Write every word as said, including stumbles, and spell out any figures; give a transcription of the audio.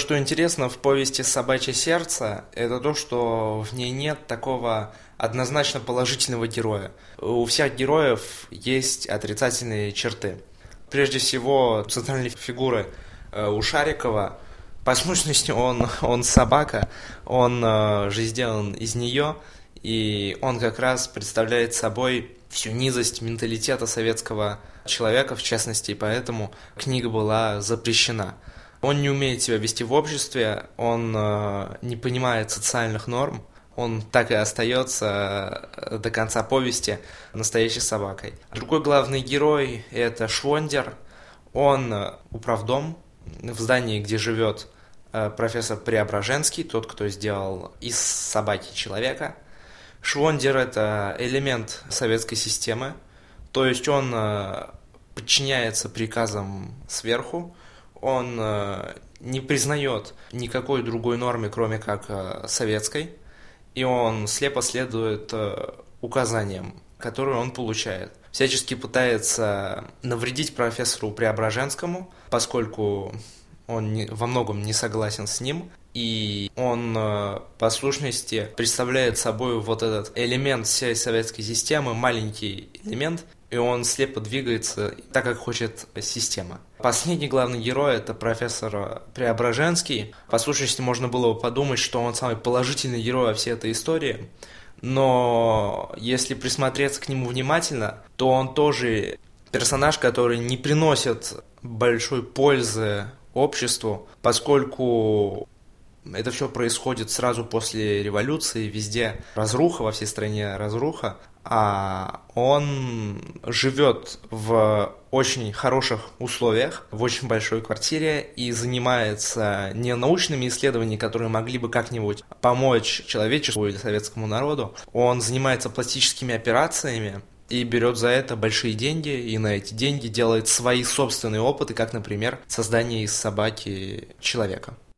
что интересно в повести «Собачье сердце», это то, что в ней нет такого однозначно положительного героя. У всех героев есть отрицательные черты. Прежде всего, центральной фигуры у Шарикова, по сущности, он, он собака, он э, же сделан из нее, и он как раз представляет собой всю низость менталитета советского человека, в частности, и поэтому книга была запрещена. Он не умеет себя вести в обществе, он э, не понимает социальных норм, он так и остается до конца повести настоящей собакой. Другой главный герой – это Швондер. Он управдом в здании, где живет профессор Преображенский, тот, кто сделал из собаки человека. Швондер – это элемент советской системы, то есть он подчиняется приказам сверху, он не признает никакой другой нормы, кроме как советской, и он слепо следует указаниям, которые он получает. Всячески пытается навредить профессору Преображенскому, поскольку он не, во многом не согласен с ним, и он по сущности представляет собой вот этот элемент всей советской системы, маленький элемент, и он слепо двигается так, как хочет система. Последний главный герой – это профессор Преображенский. По сущности, можно было бы подумать, что он самый положительный герой во всей этой истории, но если присмотреться к нему внимательно, то он тоже персонаж, который не приносит большой пользы обществу, поскольку это все происходит сразу после революции, везде разруха, во всей стране разруха, а он живет в очень хороших условиях, в очень большой квартире и занимается не научными исследованиями, которые могли бы как-нибудь помочь человечеству или советскому народу, он занимается пластическими операциями и берет за это большие деньги, и на эти деньги делает свои собственные опыты, как, например, создание из собаки человека.